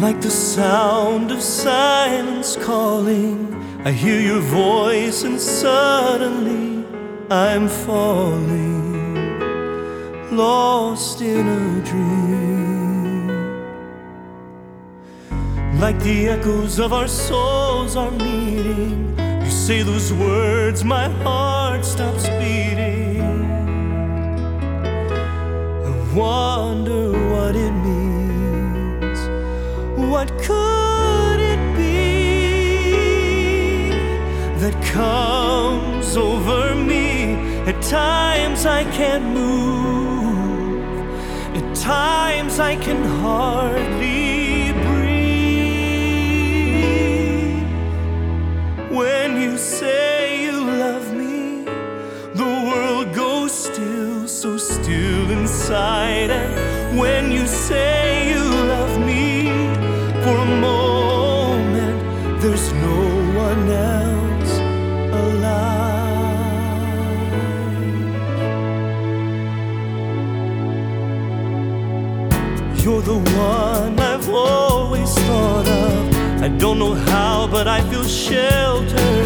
Like the sound of silence calling, I hear your voice and suddenly I'm falling, lost in a dream. Like the echoes of our souls are meeting, you say those words, my heart stops beating. I wonder what it means. What could it be that comes over me? At times I can't move, at times I can hardly breathe. When you say you love me, the world goes still, so still inside. And when you say you love me, for a moment there's no one else alive. You're the one I've always thought of. I don't know how, but I feel sheltered